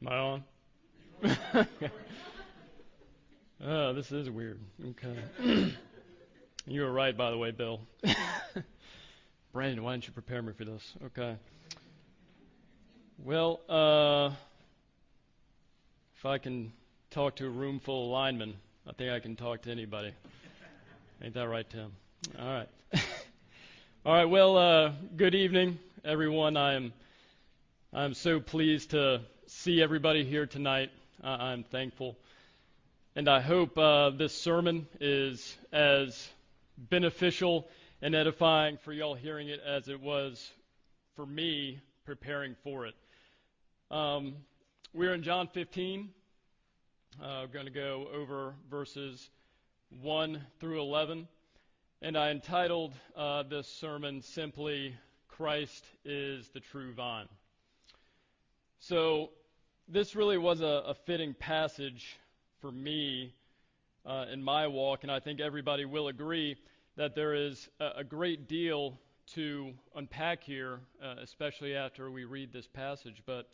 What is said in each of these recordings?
Am I on? Oh, this is weird. Okay. You were right, by the way, Bill. Brandon, why didn't you prepare me for this? Okay. Well, if I can talk to a room full of linemen, I think I can talk to anybody. Ain't that right, Tim? All right. All right. Well, good evening, everyone. I'm so pleased to see everybody here tonight. I'm thankful. And I hope this sermon is as beneficial and edifying for y'all hearing it as it was for me preparing for it. We're in John 15. We're going to go over verses 1 through 11. And I entitled this sermon simply, Christ is the True Vine. So this really was a fitting passage for me in my walk, and I think everybody will agree that there is a great deal to unpack here, especially after we read this passage. But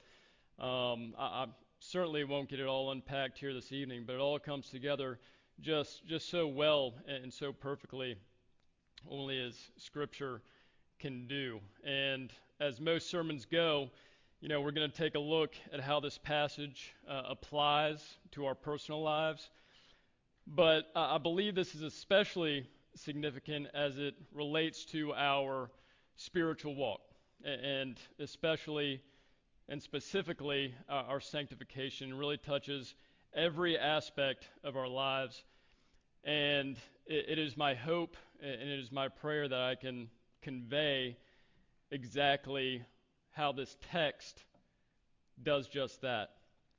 I certainly won't get it all unpacked here this evening, but it all comes together just so well and so perfectly, only as Scripture can do. And as most sermons go, we're going to take a look at how this passage applies to our personal lives. But I believe this is especially significant as it relates to our spiritual walk, and especially and specifically our sanctification. It really touches every aspect of our lives. And it is my hope and it is my prayer that I can convey exactly how this text does just that.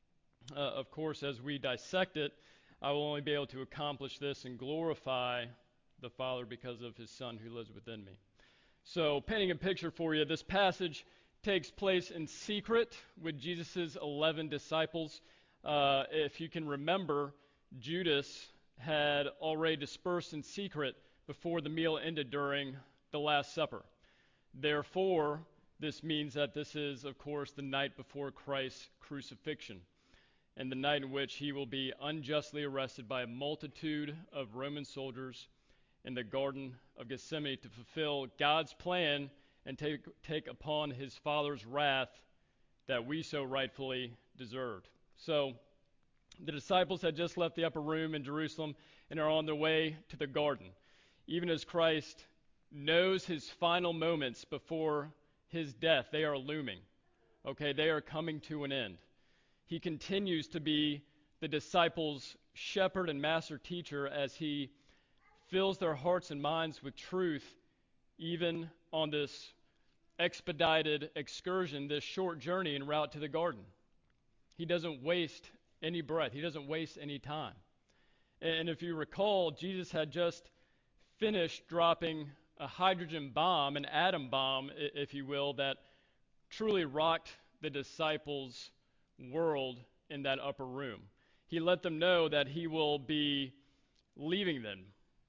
Of course, as we dissect it, I will only be able to accomplish this and glorify the Father because of His Son who lives within me. So, painting a picture for you, this passage takes place in secret with Jesus' 11 disciples. If you can remember, Judas had already dispersed in secret before the meal ended during the Last Supper. Therefore, this means that this is, of course, the night before Christ's crucifixion, and the night in which he will be unjustly arrested by a multitude of Roman soldiers in the Garden of Gethsemane to fulfill God's plan and take upon his Father's wrath that we so rightfully deserved. So, the disciples had just left the upper room in Jerusalem and are on their way to the garden. Even as Christ knows his final moments before his death, they are looming. Okay, they are coming to an end. He continues to be the disciples' shepherd and master teacher as he fills their hearts and minds with truth, even on this expedited excursion, this short journey en route to the garden. He doesn't waste any breath. He doesn't waste any time. And if you recall, Jesus had just finished dropping a hydrogen bomb, an atom bomb, if you will, that truly rocked the disciples' world in that upper room. He let them know that he will be leaving them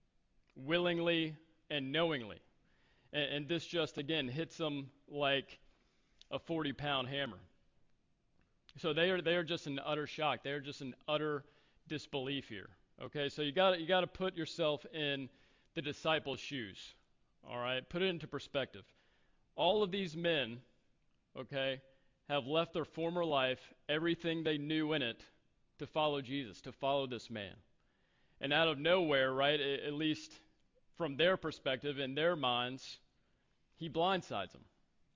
willingly and knowingly. And this just, again, hits them like a 40-pound hammer. So they are just in utter shock. They are just in utter disbelief here. Okay, so you got to put yourself in the disciples' shoes. All right, put it into perspective. All of these men, okay, have left their former life, everything they knew in it, to follow Jesus, to follow this man. And out of nowhere, right, at least from their perspective, in their minds, he blindsides them.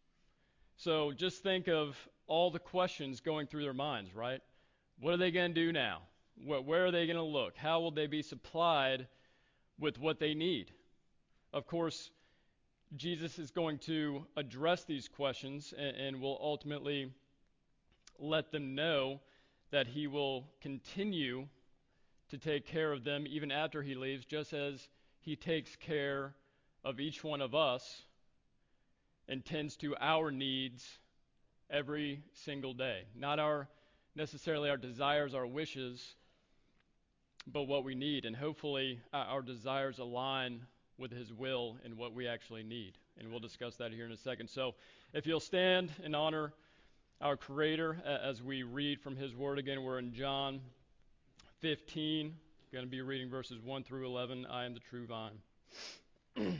So just think of all the questions going through their minds, right? What are they going to do now? Where are they going to look? How will they be supplied with what they need? Of course, Jesus is going to address these questions and will ultimately let them know that he will continue to take care of them even after he leaves, just as he takes care of each one of us and tends to our needs every single day. Not necessarily our desires, our wishes, but what we need. And hopefully our desires align with his will and what we actually need. And we'll discuss that here in a second. So if you'll stand in honor our Creator as we read from His Word again. We're in John 15. Going to be reading verses 1 through 11. I am the true vine.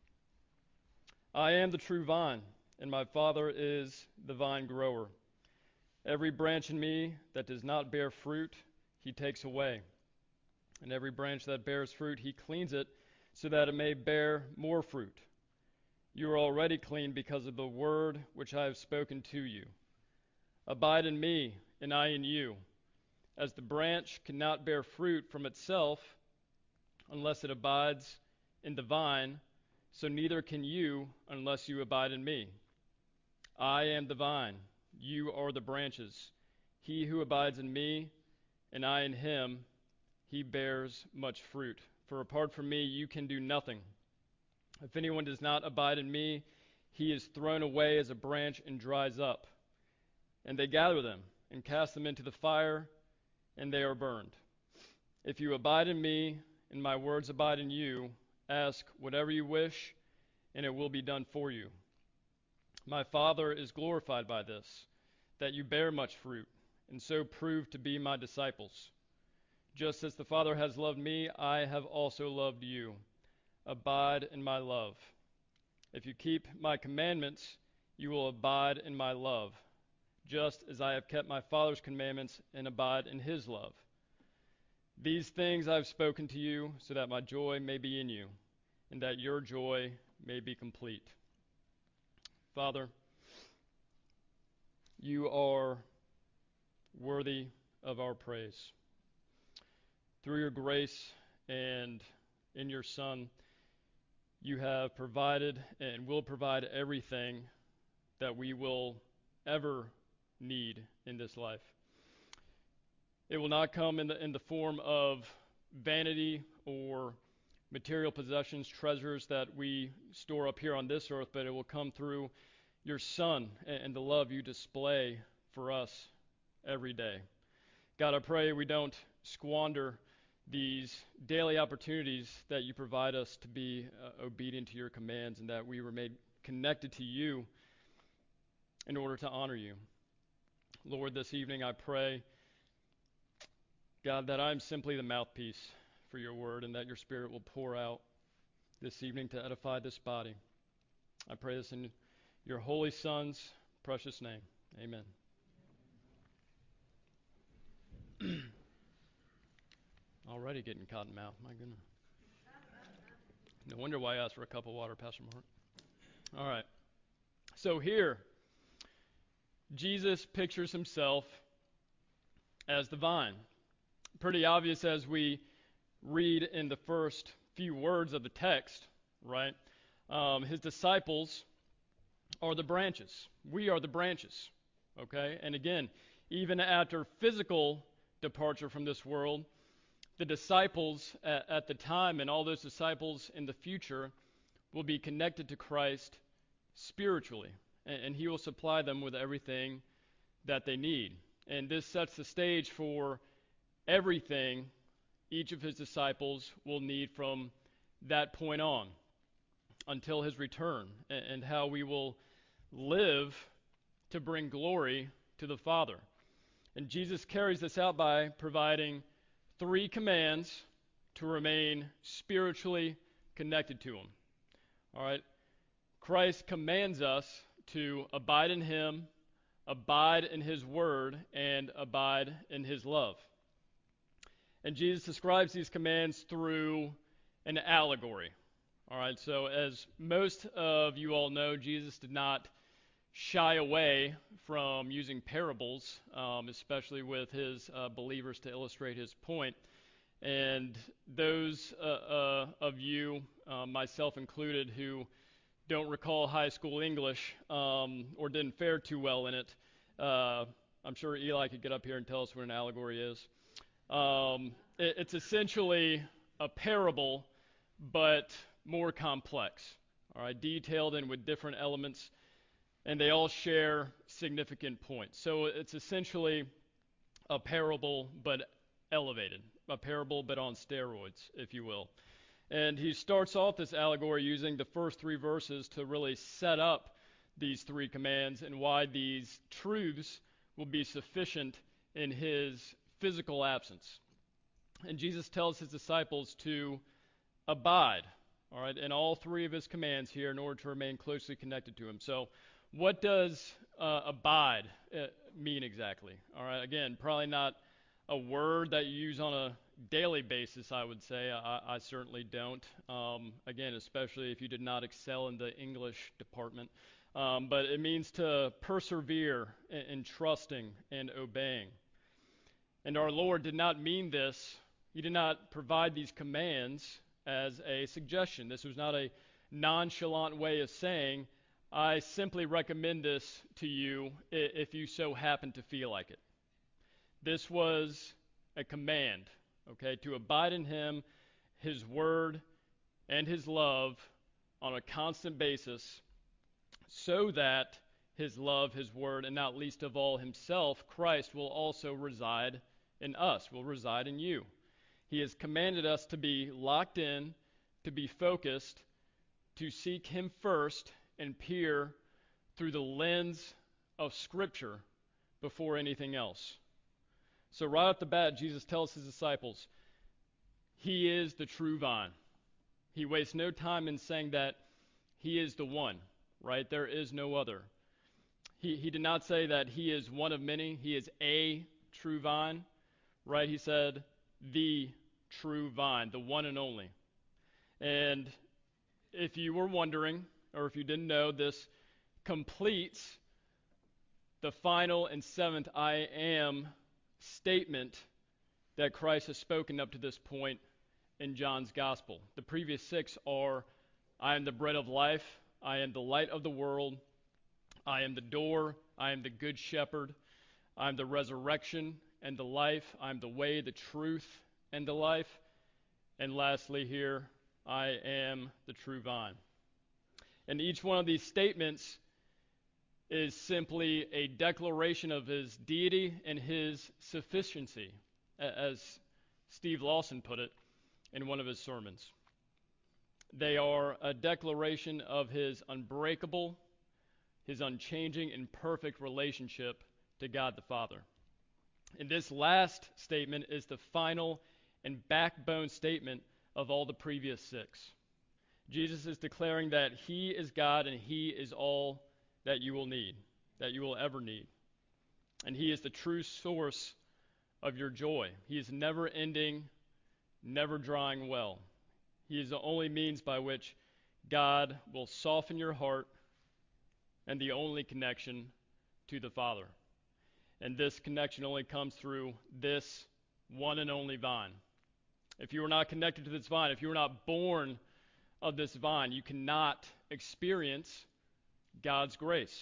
I am the true vine, and my Father is the vine grower. Every branch in me that does not bear fruit, He takes away. And every branch that bears fruit, He cleans it, so that it may bear more fruit. You are already clean because of the word which I have spoken to you. Abide in me, and I in you. As the branch cannot bear fruit from itself unless it abides in the vine, so neither can you unless you abide in me. I am the vine, you are the branches. He who abides in me, and I in him, he bears much fruit. For apart from me you can do nothing. If anyone does not abide in me, he is thrown away as a branch and dries up. And they gather them and cast them into the fire, and they are burned. If you abide in me, and my words abide in you, ask whatever you wish, and it will be done for you. My Father is glorified by this, that you bear much fruit, and so prove to be my disciples. Just as the Father has loved me, I have also loved you. Abide in my love. If you keep my commandments, you will abide in my love, just as I have kept my Father's commandments and abide in his love. These things I have spoken to you, so that my joy may be in you, and that your joy may be complete. Father, you are worthy of our praise. Through your grace and in your Son, you have provided and will provide everything that we will ever need in this life. It will not come in the form of vanity or material possessions, treasures that we store up here on this earth, but it will come through your Son and the love you display for us every day. God, I pray we don't squander these daily opportunities that you provide us to be obedient to your commands, and that we remain connected to you in order to honor you. Lord, this evening I pray, God, that I'm simply the mouthpiece for your word, and that your Spirit will pour out this evening to edify this body. I pray this in your holy Son's precious name. Amen. Already getting cotton mouth, my goodness. No wonder why I asked for a cup of water, Pastor Mark. All right. So here, Jesus pictures himself as the vine. Pretty obvious as we read in the first few words of the text, right? His disciples are the branches. We are the branches, okay? And again, even after physical departure from this world, the disciples at the time and all those disciples in the future will be connected to Christ spiritually, and he will supply them with everything that they need. And this sets the stage for everything each of his disciples will need from that point on until his return, and how we will live to bring glory to the Father. And Jesus carries this out by providing 3 commands to remain spiritually connected to him. All right? Christ commands us to abide in him, abide in his word, and abide in his love. And Jesus describes these commands through an allegory. All right, so as most of you all know, Jesus did not shy away from using parables, especially with his believers to illustrate his point. And those of you, myself included, who don't recall high school English or didn't fare too well in it, I'm sure Eli could get up here and tell us what an allegory is. It's essentially a parable, but more complex, all right, detailed and with different elements, and they all share significant points. So it's essentially a parable but elevated, a parable but on steroids, if you will. And he starts off this allegory using the first 3 verses to really set up these three commands and why these truths will be sufficient in his physical absence. And Jesus tells his disciples to abide, all right, in all three of his commands here in order to remain closely connected to him. So what does abide mean exactly? All right, again, probably not a word that you use on a daily basis, I would say. I certainly don't. Again, especially if you did not excel in the English department. But it means to persevere in trusting and obeying. And our Lord did not mean this. He did not provide these commands as a suggestion. This was not a nonchalant way of saying, I simply recommend this to you if you so happen to feel like it. This was a command, okay, to abide in him, his word, and his love on a constant basis so that his love, his word, and not least of all himself, Christ, will also reside in us, will reside in you. He has commanded us to be locked in, to be focused, to seek him first and peer through the lens of Scripture before anything else. So right off the bat, Jesus tells his disciples, he is the true vine. He wastes no time in saying that he is the one, right? There is no other. He did not say that he is one of many. He is a true vine, right? He said the true vine, the one and only. And if you were wondering, or if you didn't know, this completes the final and seventh I am statement that Christ has spoken up to this point in John's gospel. The previous six are, I am the bread of life, I am the light of the world, I am the door, I am the good shepherd, I am the resurrection and the life, I am the way, the truth, and the life, and lastly here, I am the true vine. And each one of these statements is simply a declaration of his deity and his sufficiency, as Steve Lawson put it in one of his sermons. They are a declaration of his unbreakable, his unchanging, and perfect relationship to God the Father. And this last statement is the final and backbone statement of all the previous six. Jesus is declaring that he is God and he is all that you will need, that you will ever need. And he is the true source of your joy. He is never ending, never drying well. He is the only means by which God will soften your heart and the only connection to the Father. And this connection only comes through this one and only vine. If you are not connected to this vine, if you are not born of this vine, you cannot experience God's grace.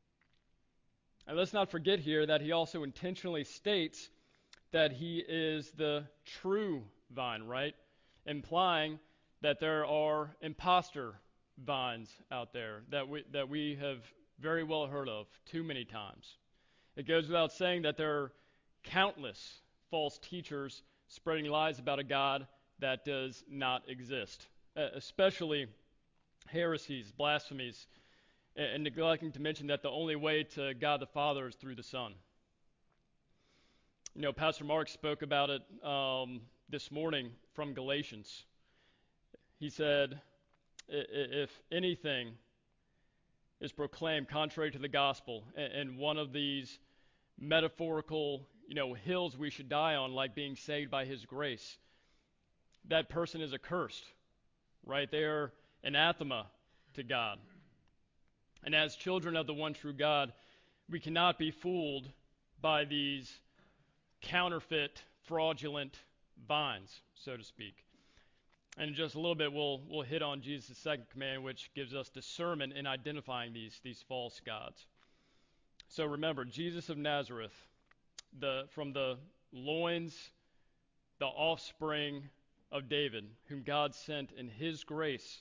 And let's not forget here that he also intentionally states that he is the true vine, right? Implying that there are imposter vines out there that we have very well heard of too many times. It goes without saying that there are countless false teachers spreading lies about a God that does not exist, especially heresies, blasphemies, and neglecting to mention that the only way to God the Father is through the Son. You know, Pastor Mark spoke about it this morning from Galatians. He said, if anything is proclaimed contrary to the gospel, and one of these metaphorical, hills we should die on, like being saved by his grace, that person is accursed, right? They are anathema to God. And as children of the one true God, we cannot be fooled by these counterfeit, fraudulent vines, so to speak. And in just a little bit, we'll hit on Jesus' second command, which gives us discernment in identifying these false gods. So remember, Jesus of Nazareth, from the loins, the offspring of David, whom God sent in his grace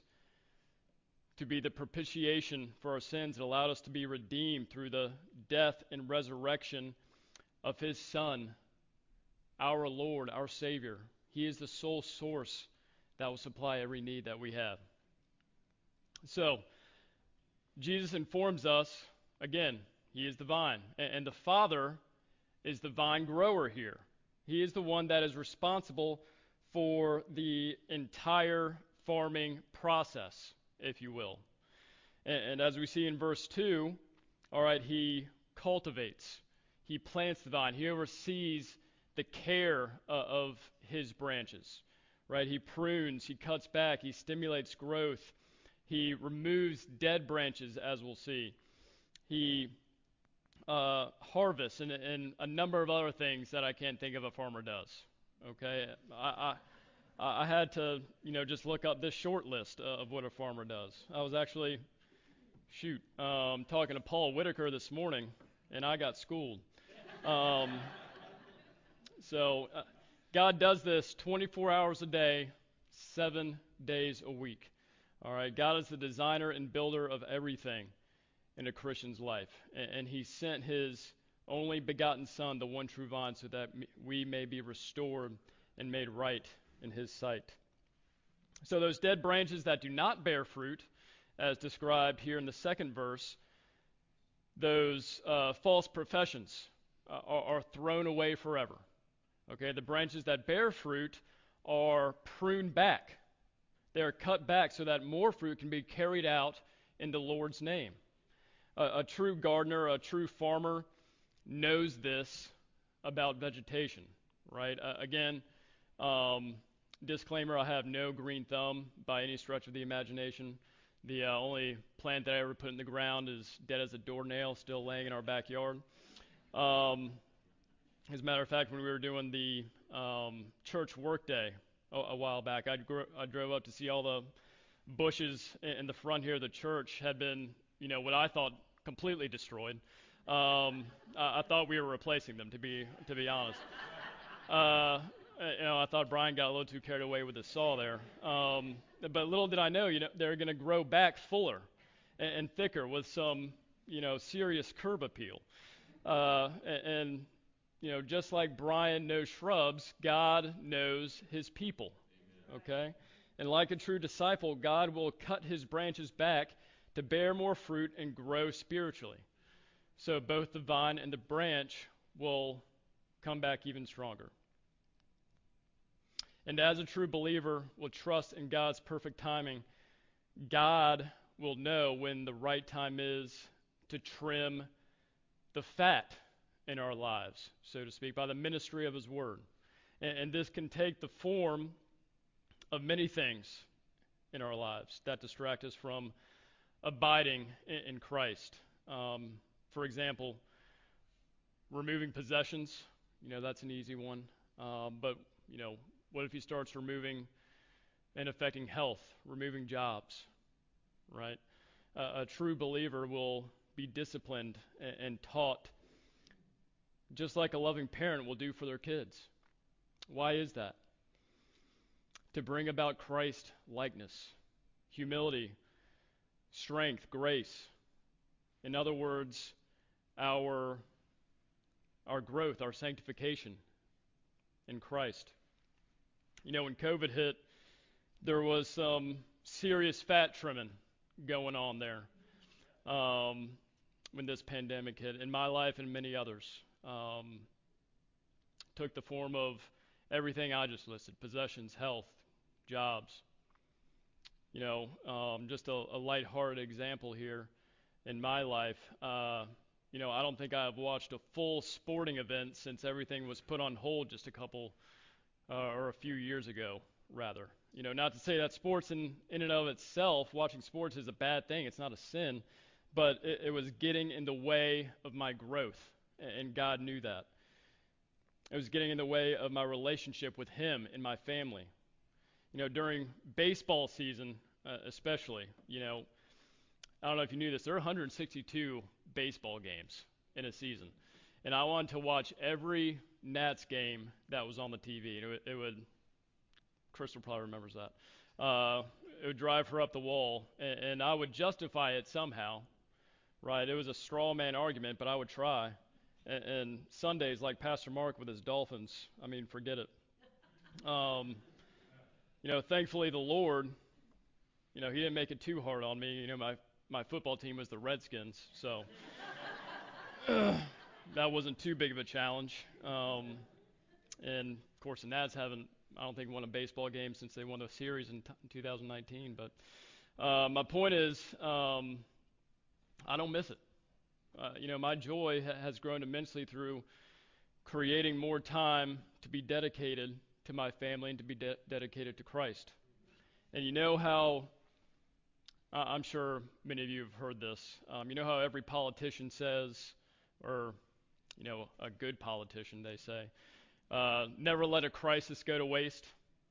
to be the propitiation for our sins and allowed us to be redeemed through the death and resurrection of his Son, our Lord, our Savior. He is the sole source that will supply every need that we have. So, Jesus informs us, again, he is the vine, and the Father is the vine grower here. He is the one that is responsible for the entire farming process, if you will. And as we see in verse 2, all right, he cultivates, he plants the vine, he oversees the care of his branches, right? He prunes, he cuts back, he stimulates growth, he removes dead branches, as we'll see. He harvests and a number of other things that I can't think of a farmer does. Okay, I had to just look up this short list of what a farmer does. I was actually talking to Paul Whitaker this morning, and I got schooled. Um, so God does this 24 hours a day, 7 days a week. All right, God is the designer and builder of everything in a Christian's life, and He sent His only begotten Son, the one true vine, so that we may be restored and made right in His sight. So those dead branches that do not bear fruit, as described here in the second verse, those false professions are thrown away forever. Okay, the branches that bear fruit are pruned back. They are cut back so that more fruit can be carried out in the Lord's name. A true gardener, a true farmer knows this about vegetation, right? Again, disclaimer, I have no green thumb by any stretch of the imagination. The only plant that I ever put in the ground is dead as a doornail, still laying in our backyard. As a matter of fact, when we were doing the church workday a while back, I drove up to see all the bushes in the front here of the church had been, what I thought completely destroyed. I thought we were replacing them, to be honest. I thought Brian got a little too carried away with his saw there. But little did I know, they're going to grow back fuller and thicker with some, serious curb appeal. And just like Brian knows shrubs, God knows His people. Okay? And like a true disciple, God will cut His branches back to bear more fruit and grow spiritually. So both the vine and the branch will come back even stronger. And as a true believer will trust in God's perfect timing, God will know when the right time is to trim the fat in our lives, so to speak, by the ministry of His Word. And this can take the form of many things in our lives that distract us from abiding in Christ. For example, removing possessions, that's an easy one. But what if He starts removing and affecting health, removing jobs, right? A true believer will be disciplined and taught just like a loving parent will do for their kids. Why is that? To bring about Christ likeness, humility, strength, grace. In other words, our growth, our sanctification in Christ. When COVID hit, there was some serious fat trimming going on there when this pandemic hit, in my life and many others. Took the form of everything I just listed: possessions, health, jobs. Just a lighthearted example here in my life. I don't think I've watched a full sporting event since everything was put on hold just a few years ago, rather. Not to say that sports in and of itself, watching sports is a bad thing. It's not a sin, but it was getting in the way of my growth, and God knew that. It was getting in the way of my relationship with Him and my family. During baseball season, especially, I don't know if you knew this, there are 162 baseball games in a season. And I wanted to watch every Nats game that was on the TV. Crystal probably remembers that. It would drive her up the wall, and I would justify it somehow, right? It was a straw man argument, but I would try. And Sundays, like Pastor Mark with his Dolphins, forget it. Thankfully the Lord, He didn't make it too hard on me. My my football team was the Redskins, so that wasn't too big of a challenge. And of course, the Nats haven't, I don't think, won a baseball game since they won the series in 2019. But my point is, I don't miss it. My joy has grown immensely through creating more time to be dedicated to my family and to be dedicated to Christ. And you know how, I'm sure many of you have heard this, you know how every politician says, or, a good politician, they say, never let a crisis go to waste.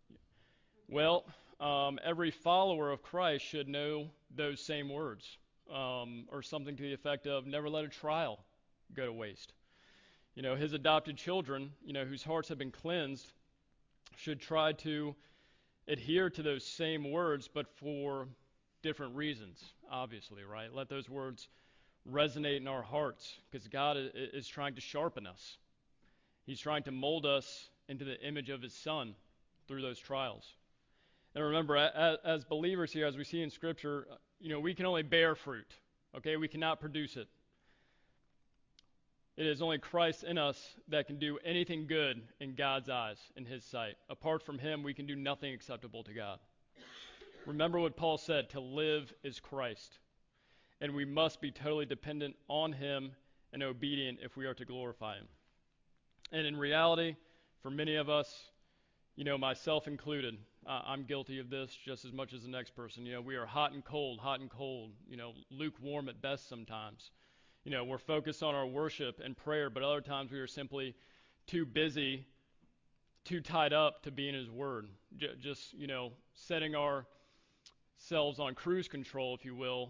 Well, every follower of Christ should know those same words, or something to the effect of never let a trial go to waste. His adopted children, whose hearts have been cleansed, should try to adhere to those same words, but for different reasons, obviously, right? Let those words resonate in our hearts, because God is trying to sharpen us. He's trying to mold us into the image of His Son through those trials. And remember, as believers here, as we see in Scripture, we can only bear fruit, okay? We cannot produce it. It is only Christ in us that can do anything good in God's eyes, in His sight. Apart from Him, we can do nothing acceptable to God. Remember what Paul said, to live is Christ. And we must be totally dependent on Him and obedient if we are to glorify Him. And in reality, for many of us, myself included, I'm guilty of this just as much as the next person. We are hot and cold, lukewarm at best sometimes. We're focused on our worship and prayer, but other times we are simply too busy, too tied up to be in His Word. Just setting ourselves on cruise control, if you will,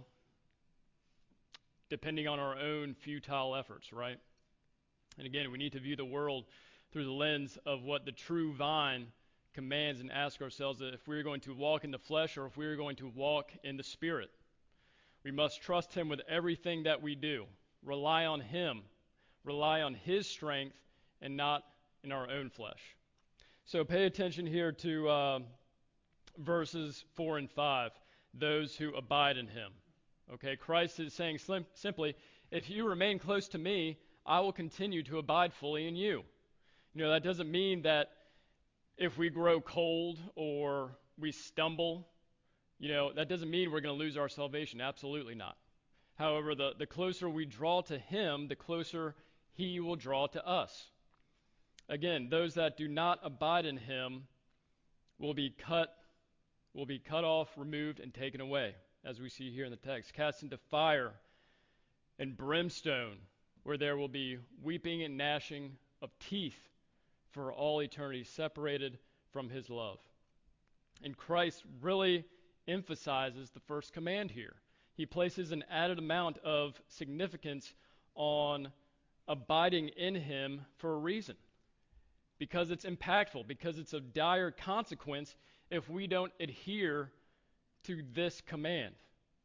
depending on our own futile efforts, right? And again, we need to view the world through the lens of what the true vine commands and ask ourselves if we're going to walk in the flesh or if we're going to walk in the Spirit. We must trust Him with everything that we do. Rely on Him. Rely on His strength and not in our own flesh. So pay attention here to verses 4 and 5, those who abide in Him. Okay, Christ is saying simply, if you remain close to me, I will continue to abide fully in you. That doesn't mean that if we grow cold or we stumble, that doesn't mean we're going to lose our salvation. Absolutely not. However, the closer we draw to Him, the closer He will draw to us. Again, those that do not abide in Him will be cut off, removed, and taken away, as we see here in the text, cast into fire and brimstone, where there will be weeping and gnashing of teeth for all eternity, separated from His love. And Christ really emphasizes the first command here. He places an added amount of significance on abiding in Him for a reason. Because it's impactful, because it's of dire consequence if we don't adhere to this command.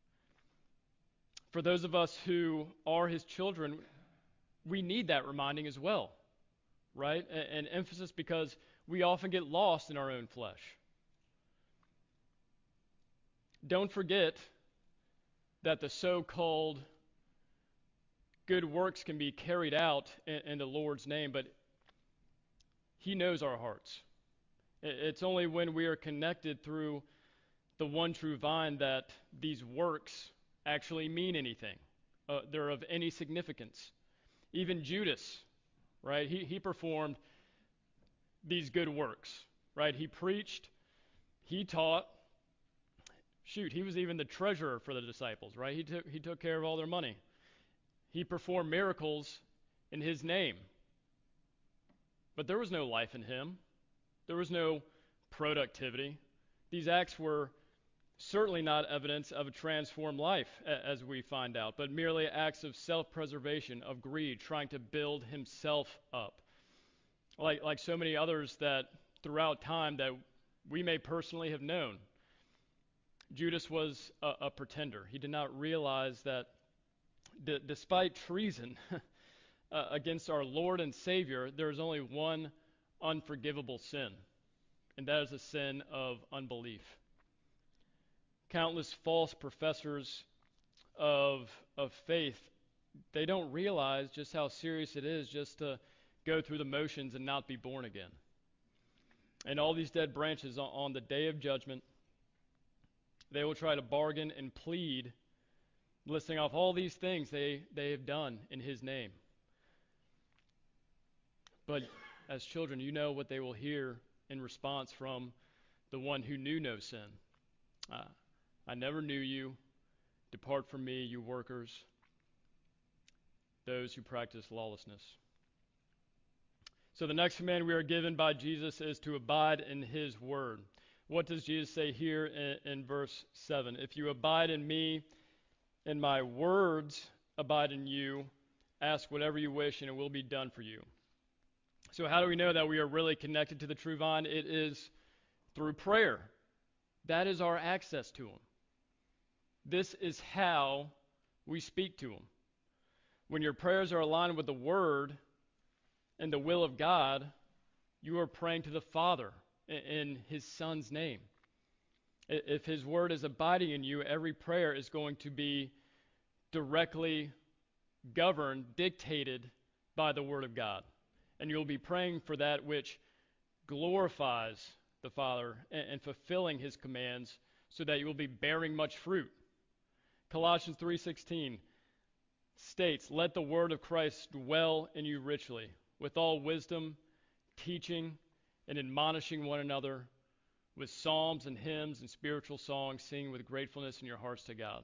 For those of us who are His children, we need that reminding as well, right? An emphasis because we often get lost in our own flesh. Don't forget that the so-called good works can be carried out in the Lord's name, but He knows our hearts. It's only when we are connected through the one true vine that these works actually mean anything. They're of any significance. Even Judas, right? He performed these good works, right? He preached, he taught. Shoot, he was even the treasurer for the disciples, right? He took care of all their money. He performed miracles in His name. But there was no life in him. There was no productivity. These acts were certainly not evidence of a transformed life, as we find out, but merely acts of self-preservation, of greed, trying to build himself up. Like so many others that throughout time that we may personally have known. Judas was a pretender. He did not realize that despite treason against our Lord and Savior, there is only one unforgivable sin, and that is the sin of unbelief. Countless false professors of faith, they don't realize just how serious it is just to go through the motions and not be born again. And all these dead branches on the day of judgment, they will try to bargain and plead, listing off all these things they have done in his name. But as children, you know what they will hear in response from the one who knew no sin. I never knew you. Depart from me, you workers, those who practice lawlessness. So the next command we are given by Jesus is to abide in his word. What does Jesus say here in verse 7? If you abide in me and my words abide in you, ask whatever you wish and it will be done for you. So how do we know that we are really connected to the true vine? It is through prayer. That is our access to him. This is how we speak to him. When your prayers are aligned with the word and the will of God, you are praying to the Father in his Son's name. If his word is abiding in you, every prayer is going to be directly governed, dictated by the word of God. And you'll be praying for that which glorifies the Father and fulfilling his commands so that you will be bearing much fruit. Colossians 3:16 states, "Let the word of Christ dwell in you richly, with all wisdom, teaching and admonishing one another with psalms and hymns and spiritual songs, singing with gratefulness in your hearts to God."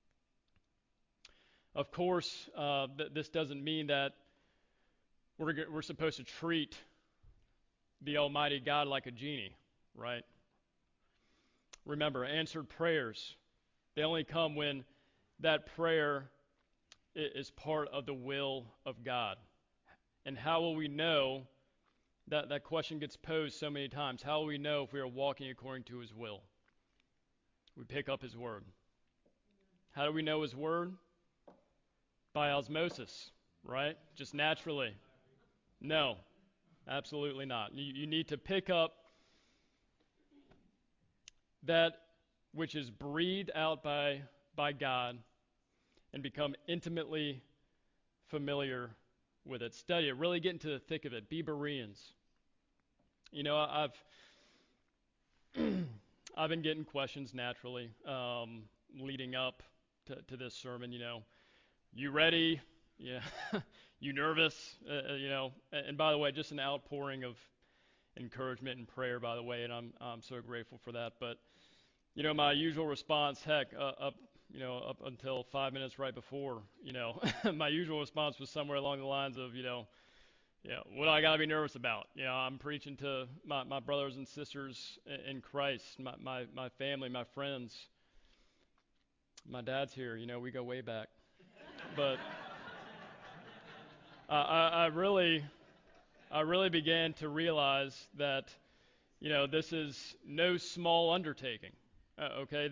Of course, this doesn't mean that we're supposed to treat the Almighty God like a genie, right? Remember, answered prayers, they only come when that prayer is part of the will of God. And how will we know? That question gets posed so many times. How will we know if we are walking according to his will? We pick up his word. How do we know his word? By osmosis, right? Just naturally. No, absolutely not. You need to pick up that which is breathed out by God and become intimately familiar with it. Study it. Really get into the thick of it. Be Bereans. You know, I've been getting questions naturally leading up to this sermon. You know, you ready? Yeah. You nervous? You know. And by the way, just an outpouring of encouragement and prayer. By the way, and I'm so grateful for that. But you know, my usual response, heck, up until 5 minutes right before, you know, my usual response was somewhere along the lines of, what do I got to be nervous about? You know, I'm preaching to my brothers and sisters in Christ, my family, my friends. My dad's here, you know, we go way back. But I really began to realize that, you know, this is no small undertaking. Okay,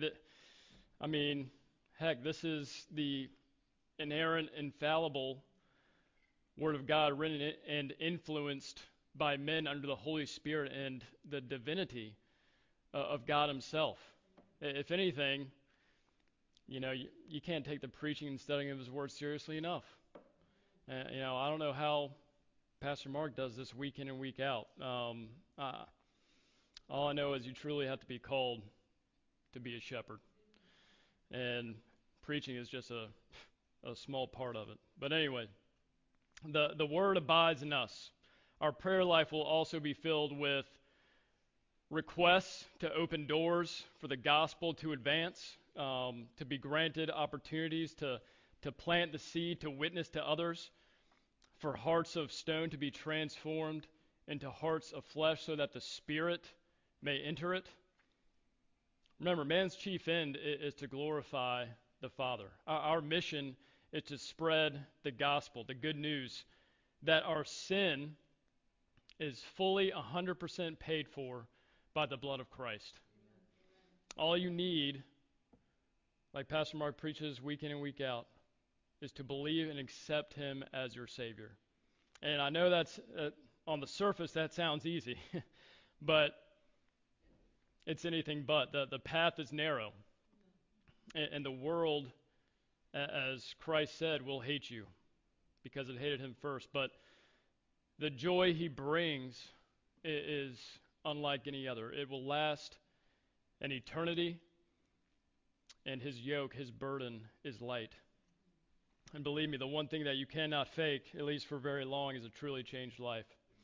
heck, this is the inerrant, infallible Word of God written and influenced by men under the Holy Spirit and the divinity of God himself. If anything, you know, you can't take the preaching and studying of his Word seriously enough. You know, I don't know how Pastor Mark does this week in and week out. All I know is you truly have to be called to be a shepherd. And preaching is just a small part of it. But anyway, the word abides in us. Our prayer life will also be filled with requests to open doors for the gospel to advance, to be granted opportunities to plant the seed, to witness to others, for hearts of stone to be transformed into hearts of flesh so that the Spirit may enter it. Remember, man's chief end is to glorify the Father. Our mission is to spread the gospel, the good news, that our sin is fully 100% paid for by the blood of Christ. All you need, like Pastor Mark preaches week in and week out, is to believe and accept him as your Savior. And I know that's, on the surface, that sounds easy, but it's anything but. The path is narrow, and the world as Christ said, will hate you because it hated him first. But the joy he brings is unlike any other. It will last an eternity, and his yoke, his burden, is light. And believe me, the one thing that you cannot fake, at least for very long, is a truly changed life.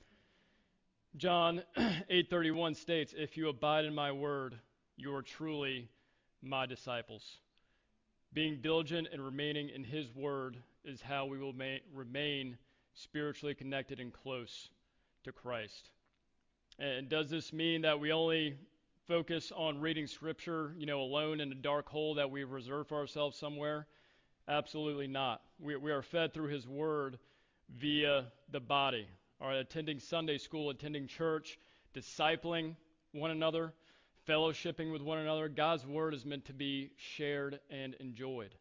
John 8:31 states, "If you abide in my word, you are truly my disciples." Being diligent and remaining in his word is how we will remain spiritually connected and close to Christ. And does this mean that we only focus on reading Scripture, alone in a dark hole that we've reserved for ourselves somewhere? Absolutely not. We are fed through his word via the body. All right, attending Sunday school, attending church, discipling one another, fellowshipping with one another. God's word is meant to be shared and enjoyed.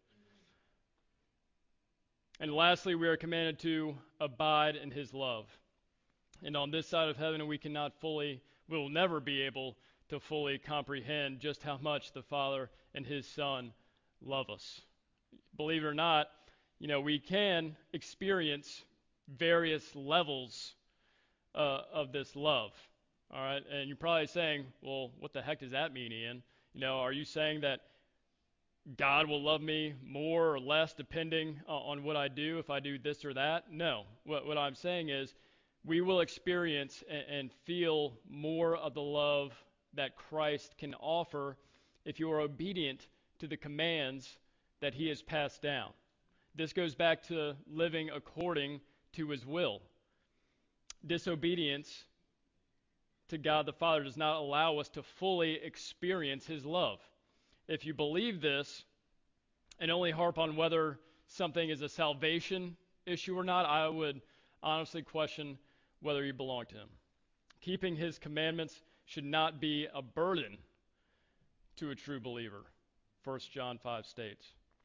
And lastly, we are commanded to abide in his love. And on this side of heaven, we will never be able to fully comprehend just how much the Father and his Son love us. Believe it or not, we can experience various levels of this love. All right, and you're probably saying, well, what the heck does that mean, Ian? Are you saying that God will love me more or less depending on what I do, if I do this or that? No. What I'm saying is we will experience and feel more of the love that Christ can offer if you are obedient to the commands that he has passed down. This goes back to living according to his will. Disobedience to God the Father does not allow us to fully experience his love. If you believe this and only harp on whether something is a salvation issue or not, I would honestly question whether you belong to him. Keeping his commandments should not be a burden to a true believer, 1 John 5 states.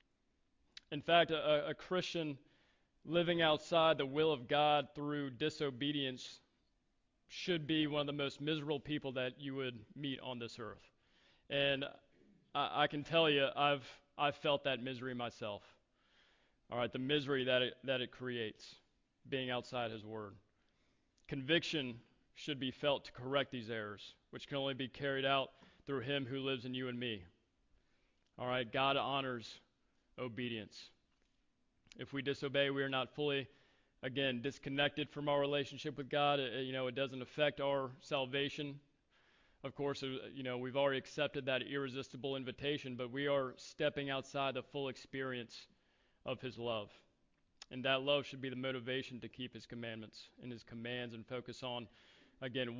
In fact, a Christian living outside the will of God through disobedience should be one of the most miserable people that you would meet on this earth. And I can tell you, I've felt that misery myself. All right, the misery that it creates, being outside his word. Conviction should be felt to correct these errors, which can only be carried out through him who lives in you and me. All right, God honors obedience. If we disobey, we are not fully, again, disconnected from our relationship with God. It doesn't affect our salvation. Of course, we've already accepted that irresistible invitation, but we are stepping outside the full experience of his love. And that love should be the motivation to keep his commandments and his commands and focus on, again,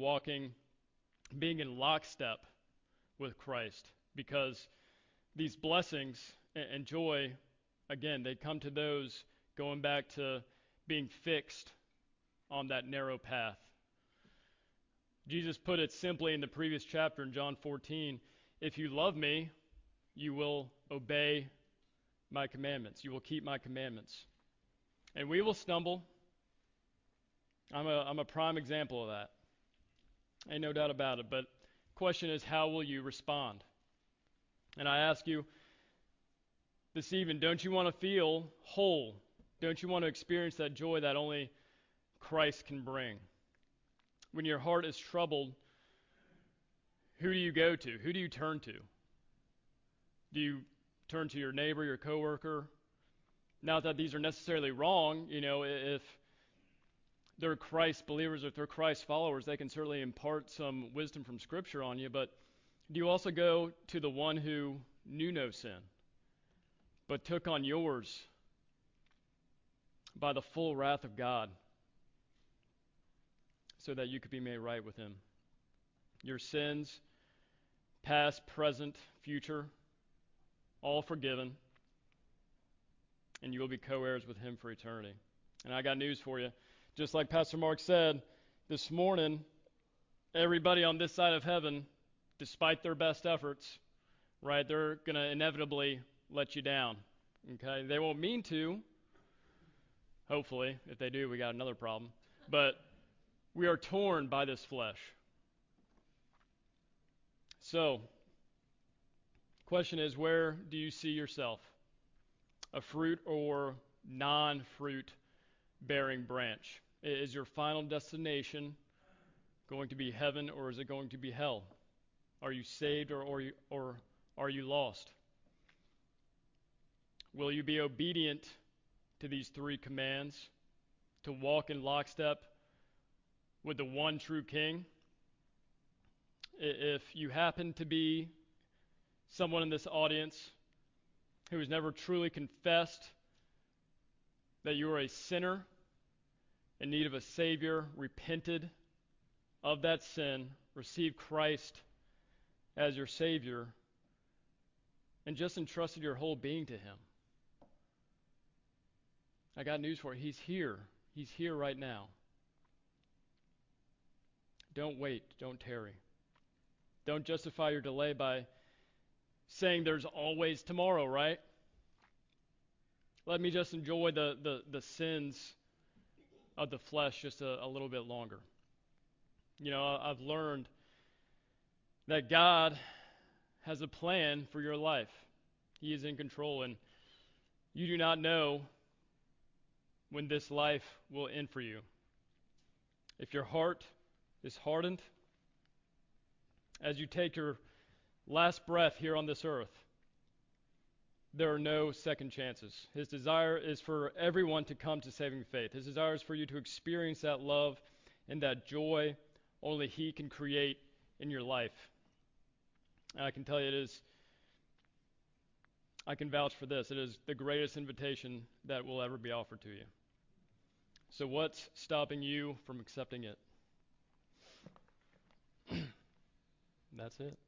being in lockstep with Christ. Because these blessings and joy, again, they come to those going back to being fixed on that narrow path. Jesus put it simply in the previous chapter in John 14, "If you love me, you will obey my commandments. You will keep my commandments." And we will stumble. I'm a prime example of that. Ain't no doubt about it. But the question is, how will you respond? And I ask you this evening, don't you want to feel whole? Don't you want to experience that joy that only Christ can bring? When your heart is troubled, who do you go to? Who do you turn to? Do you turn to your neighbor, your coworker? Not that these are necessarily wrong. If they're Christ believers, if they're Christ followers, they can certainly impart some wisdom from Scripture on you. But do you also go to the one who knew no sin, but took on yours by the full wrath of God, so that you could be made right with him? Your sins, past, present, future, all forgiven, and you will be co-heirs with him for eternity. And I got news for you. Just like Pastor Mark said this morning, everybody on this side of heaven, despite their best efforts, right, they're going to inevitably let you down. Okay? They won't mean to. Hopefully. If they do, we got another problem. But we are torn by this flesh. So, question is, where do you see yourself? a fruit or non-fruit bearing branch? Is your final destination going to be heaven, or is it going to be hell? Are you saved, or are you lost? Will you be obedient to these three commands, to walk in lockstep with the one true King? If you happen to be someone in this audience who has never truly confessed that you are a sinner in need of a Savior, repented of that sin, received Christ as your Savior, and just entrusted your whole being to Him, I got news for you. He's here. He's here right now. Don't wait. Don't tarry. Don't justify your delay by saying there's always tomorrow, right? Let me just enjoy the sins of the flesh just a little bit longer. You know, I've learned that God has a plan for your life. He is in control, and you do not know when this life will end for you. If your heart is hardened as you take your last breath here on this earth, there are no second chances. His desire is for everyone to come to saving faith. His desire is for you to experience that love and that joy only He can create in your life. And I can tell you I can vouch for this. It is the greatest invitation that will ever be offered to you. So what's stopping you from accepting it? That's it.